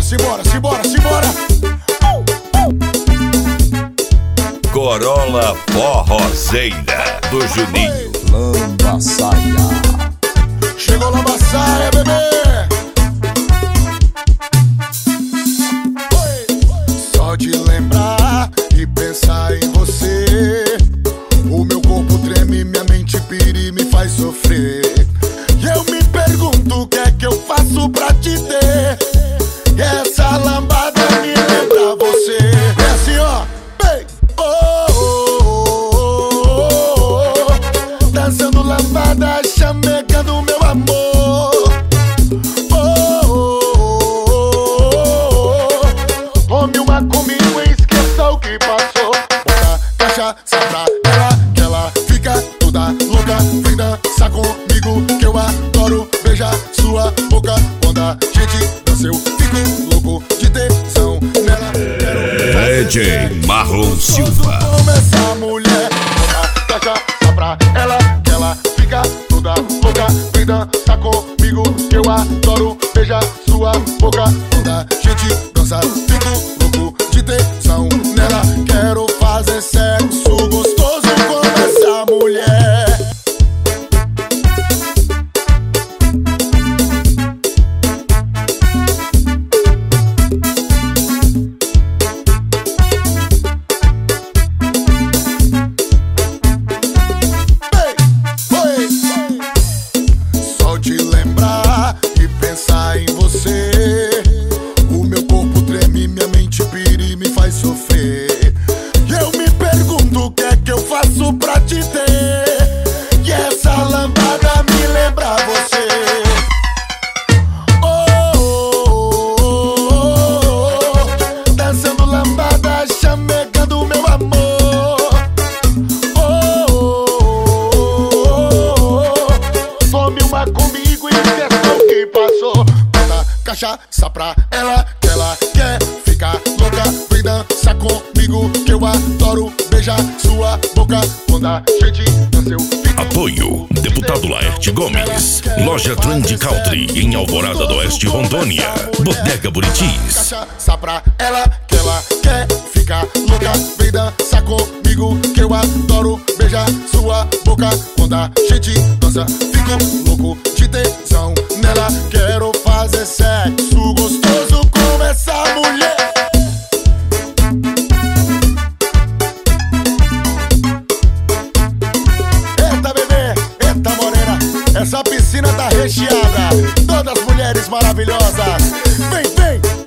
simbora, simbora, simbora. Corolla Forrozeira do Juninho. Lambaçaia. Chegou Lambaçaia, bebê. Só de lembrar e pensar em você, o meu corpo treme, minha mente pira e me faz sofrer. E eu me pergunto o que é que eu faço pra te ter. E essa lambada me lembra você. É assim, ó. Bem, dançando lambada, chamegando meu amor. Tome uma comigo e esqueça o que passou. Bota cachaça pra ela, que ela fica toda louca. Vem dançar comigo, que eu adoro beijar sua boca. Quando a gente dança eu fico louco de tesão nela. DJ Marlon Silva. Como essa mulher. Bota cachaça pra ela, que ela fica toda louca. Vem dançar comigo, que eu adoro beijar sua boca. Quando a gente dança fico louco de tesão nela. Quero fazer sexo gostoso com essa mulher. Só de lembrar e pensar em você, o meu corpo treme, minha mente pira e me faz sofrer. E eu me pergunto o que é que eu faço pra te ter. E essa lambada me lembra você. Dançando lambada, chamegando meu amor. Tome uma comigo e esqueça o que passou. Bota cachaça pra ela, que ela quer ficar louca. Vem dançar comigo, que eu adoro beijar sua boca. Quando a gente dança eu fico. Apoio Deputado Laerte Gomes. Loja Trend Country em Alvorada do Oeste, Rondônia. Bodega Buritis. Cachaça pra ela, que ela quer ficar louca. Vem dançar comigo, que eu adoro beijar sua boca. Quando a gente dança, fico louco de tesão nela. Quero fazer sexo gostoso com essa mulher. Eita bebê, eita morena, essa piscina tá recheada. Todas mulheres maravilhosas. Vem, vem.